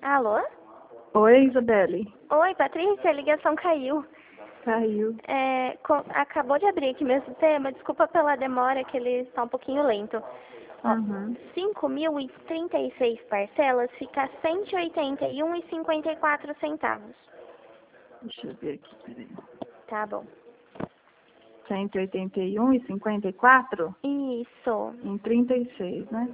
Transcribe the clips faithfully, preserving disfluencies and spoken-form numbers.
Alô? Oi, Isabelle. Oi, Patrícia, a ligação caiu. Caiu. É, co- acabou de abrir aqui meu sistema, desculpa pela demora, que ele está um pouquinho lento. Ó, Uhum. cinco mil e trinta e seis parcelas fica cento e oitenta e um e cinquenta e quatro centavos. Deixa eu ver aqui, peraí. Tá bom. cento e oitenta e um e cinquenta e quatro Isso. em trinta e seis, né?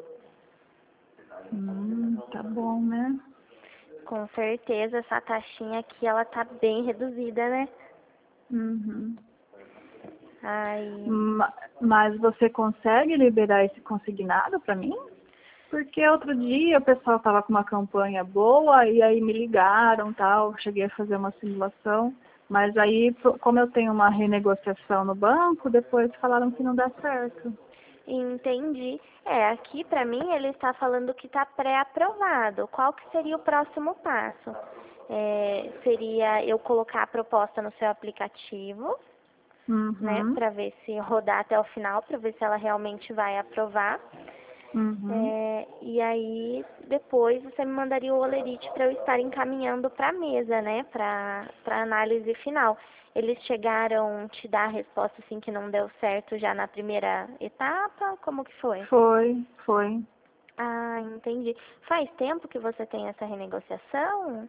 Hum, tá bom, né? Com certeza essa taxinha aqui, ela tá bem reduzida, né? Uhum. Ai, Ma- Mas você consegue liberar esse consignado para mim? Porque outro dia o pessoal tava com uma campanha boa e aí me ligaram, tal, cheguei a fazer uma simulação, mas aí pro- como eu tenho uma renegociação no banco, depois falaram que não dá certo. entendi. É, aqui pra mim ele está falando que está pré-aprovado. Qual que seria o próximo passo? É, seria eu colocar a proposta no seu aplicativo, né, Uhum. para ver se rodar até o final, para ver se ela realmente vai aprovar. Uhum. É, e aí depois você me mandaria o olerite para eu estar encaminhando para a mesa, né, para para análise final. Eles chegaram a te dar a resposta assim que não deu certo já na primeira etapa? Como que foi? Foi, foi. Ah, entendi. Faz tempo que você tem essa renegociação?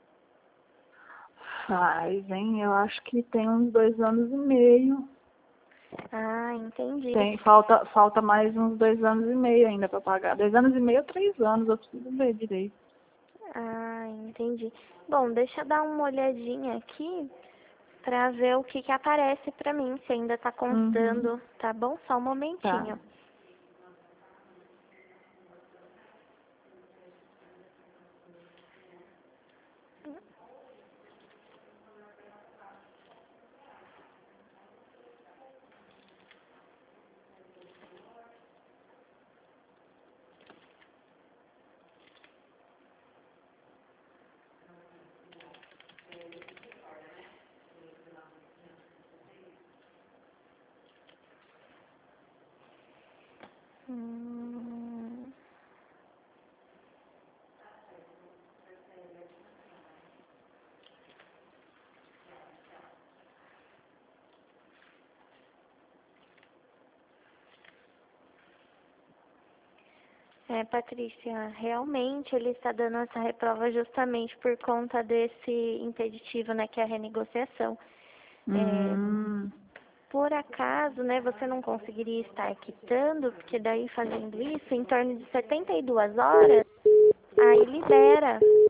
Faz, hein? Eu acho que tem uns dois anos e meio. Ah, entendi. Tem, falta, falta mais uns dois anos e meio ainda para pagar. Dois anos e meio ou três anos, eu preciso ver direito. Ah, entendi. Bom, deixa eu dar uma olhadinha aqui pra ver o que que aparece pra mim, se ainda tá Uhum. constando, tá bom? Só um Tá. momentinho. Hum, É, Patrícia, realmente ele está dando essa reprova justamente por conta desse impeditivo, né, que é a renegociação. É, Hum. por acaso, né, você não conseguiria estar quitando, porque daí fazendo isso, em torno de setenta e duas horas, aí libera.